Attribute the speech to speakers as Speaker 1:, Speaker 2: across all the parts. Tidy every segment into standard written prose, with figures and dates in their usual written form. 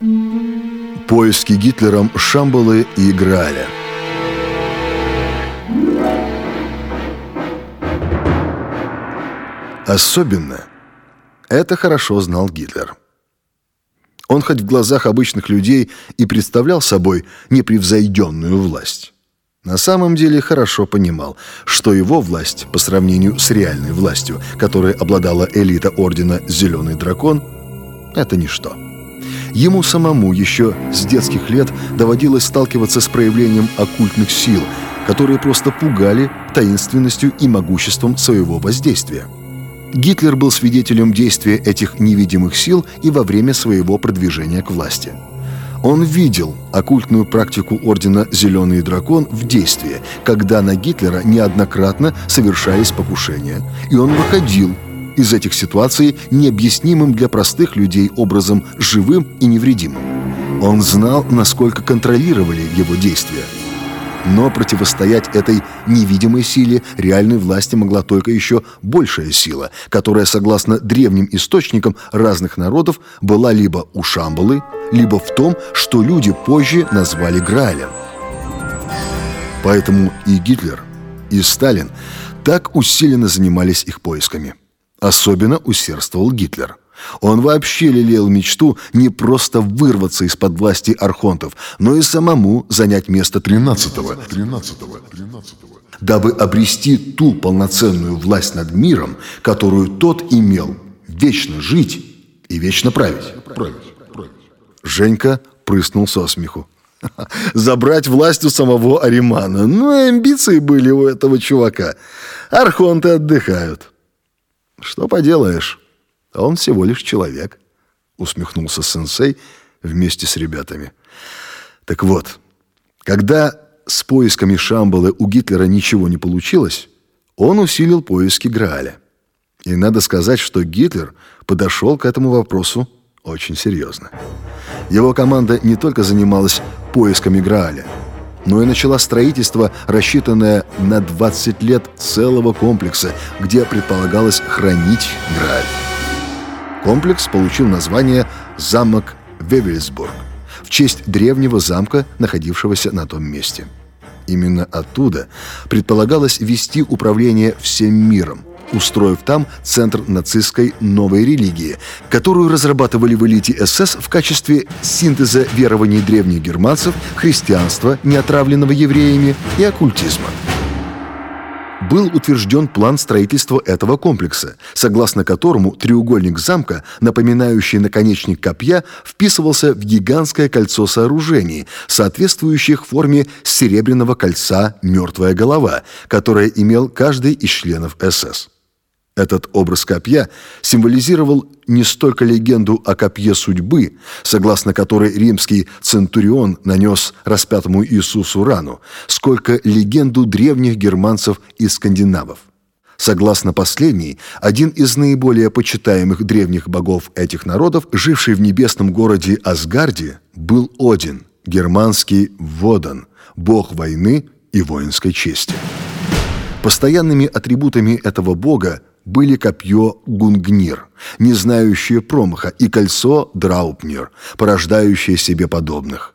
Speaker 1: Поиски Гитлером Шамбалы и Грааля. Особенно это хорошо знал Гитлер. Он хоть в глазах обычных людей и представлял собой непревзойденную власть, на самом деле хорошо понимал, что его власть по сравнению с реальной властью, которой обладала элита ордена «Зеленый дракон», это ничто. Ему самому еще с детских лет доводилось сталкиваться с проявлением оккультных сил, которые просто пугали таинственностью и могуществом своего воздействия. Гитлер был свидетелем действия этих невидимых сил и во время своего продвижения к власти. Он видел оккультную практику ордена «Зеленый дракон» в действии, когда на Гитлера неоднократно совершались покушения, и он выходил из этих ситуаций необъяснимым для простых людей образом живым и невредимым. Он знал, насколько контролировали его действия. Но противостоять этой невидимой силе реальной власти могла только еще большая сила, которая, согласно древним источникам разных народов, была либо у Шамбалы, либо в том, что люди позже назвали Граалем. Поэтому и Гитлер, и Сталин так усиленно занимались их поисками. Особенно усердствовал Гитлер. Он вообще лелеял мечту не просто вырваться из-под власти архонтов, но и самому занять место 13-го, дабы обрести ту полноценную власть над миром, которую тот имел, вечно жить и вечно править. Женька прыснул со смеху. Забрать власть у самого Аримана. Ну, амбиции были у этого чувака. Архонты отдыхают. Что поделаешь? Он всего лишь человек, усмехнулся сенсей вместе с ребятами. Так вот, когда с поисками Шамбалы у Гитлера ничего не получилось, он усилил поиски Грааля. И надо сказать, что Гитлер подошел к этому вопросу очень серьезно. Его команда не только занималась поисками Грааля, но и начала строительство, рассчитанное на 20 лет целого комплекса, где предполагалось хранить Грааль. Комплекс получил название «Замок Вевельсбург» в честь древнего замка, находившегося на том месте. Именно оттуда предполагалось вести управление всем миром, устроив там центр нацистской новой религии, которую разрабатывали в элите СС в качестве синтеза верований древних германцев, христианства, неотравленного евреями, и оккультизма. Был утвержден план строительства этого комплекса, согласно которому треугольник замка, напоминающий наконечник копья, вписывался в гигантское кольцо сооружений, соответствующих форме серебряного кольца «Мертвая голова», которое имел каждый из членов СС. Этот образ копья символизировал не столько легенду о копье судьбы, согласно которой римский центурион нанес распятому Иисусу рану, сколько легенду древних германцев и скандинавов. Согласно последней, один из наиболее почитаемых древних богов этих народов, живший в небесном городе Асгарде, был Один, германский Водан, бог войны и воинской чести. Постоянными атрибутами этого бога были копье Гунгнир, не знающее промаха, и кольцо Драупнир, порождающее себе подобных.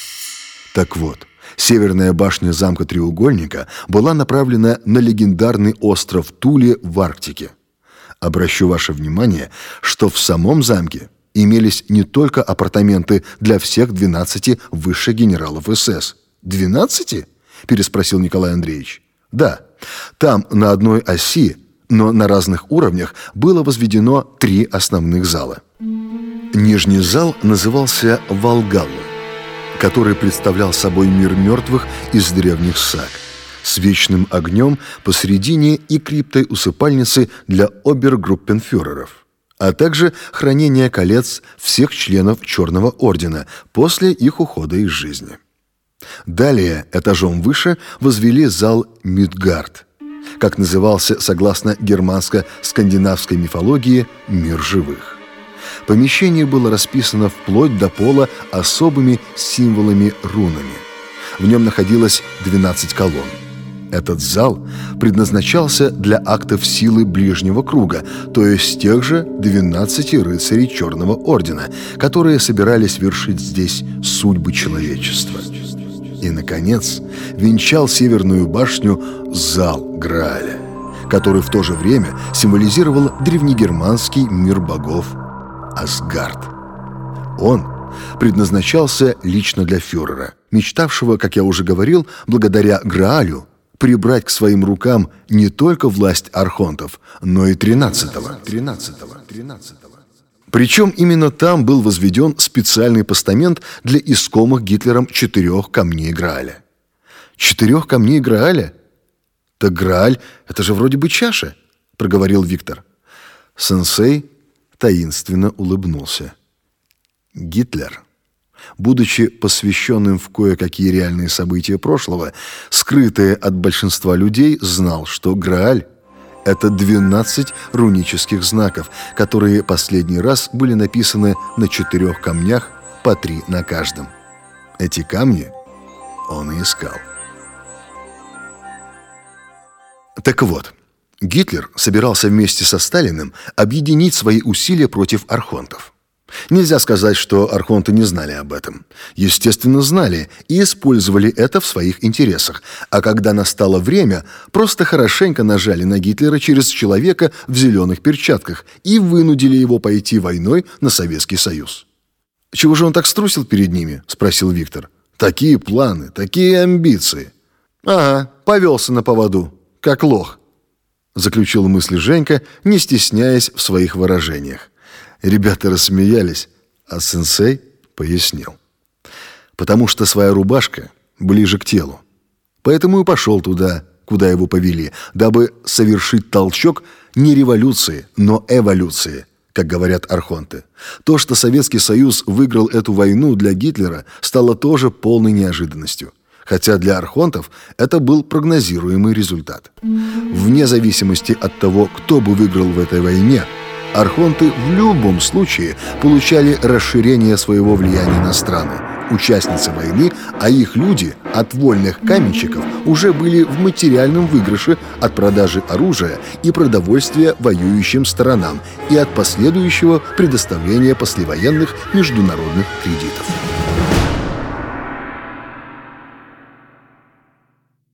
Speaker 1: Так вот, северная башня замка Треугольника была направлена на легендарный остров Туле в Арктике. Обращу ваше внимание, что в самом замке имелись не только апартаменты для всех 12 высших генералов СС. 12? Переспросил Николай Андреевич. Да, там на одной оси, но на разных уровнях было возведено 3 основных зала. Нижний зал назывался Валгаллой, который представлял собой мир мертвых из древних саг, с вечным огнем посредине и криптой усыпальницы для обергруппенфюреров, а также хранение колец всех членов Черного ордена после их ухода из жизни. Далее, этажом выше, возвели зал Мидгард, как назывался, согласно германско-скандинавской мифологии, мир живых. Помещение было расписано вплоть до пола особыми символами-рунами. В нем находилось 12 колонн. Этот зал предназначался для актов силы ближнего круга, то есть тех же 12 рыцарей Черного Ордена, которые собирались вершить здесь судьбы человечества. И, наконец, венчал Северную башню зал Грааля, который в то же время символизировал древнегерманский мир богов Асгард. Он предназначался лично для фюрера, мечтавшего, как я уже говорил, благодаря Граалю прибрать к своим рукам не только власть архонтов, но и 13-го. Причем именно там был возведен специальный постамент для искомых Гитлером 4 камней Грааля. 4 камней Грааля? Так Грааль — это же вроде бы чаша, проговорил Виктор. Сенсей таинственно улыбнулся. Гитлер, будучи посвященным в кое-какие реальные события прошлого, скрытые от большинства людей, знал, что Грааль — это 12 рунических знаков, которые последний раз были написаны на 4 камнях, по 3 на каждом. Эти камни он и искал. Так вот, Гитлер собирался вместе со Сталиным объединить свои усилия против архонтов. Нельзя сказать, что архонты не знали об этом. Естественно, знали и использовали это в своих интересах. А когда настало время, просто хорошенько нажали на Гитлера через человека в зеленых перчатках и вынудили его пойти войной на Советский Союз. «Чего же он так струсил перед ними?» – спросил Виктор. «Такие планы, такие амбиции». «Ага, повелся на поводу, как лох», – заключил мысль Женька, не стесняясь в своих выражениях. Ребята рассмеялись, а сенсей пояснил. Потому что своя рубашка ближе к телу. Поэтому и пошел туда, куда его повели, дабы совершить толчок не революции, но эволюции, как говорят архонты. То, что Советский Союз выиграл эту войну, для Гитлера стало тоже полной неожиданностью. Хотя для архонтов это был прогнозируемый результат. Вне зависимости от того, кто бы выиграл в этой войне, архонты в любом случае получали расширение своего влияния на страны, участницы войны, а их люди от вольных каменщиков уже были в материальном выигрыше от продажи оружия и продовольствия воюющим сторонам и от последующего предоставления послевоенных международных кредитов.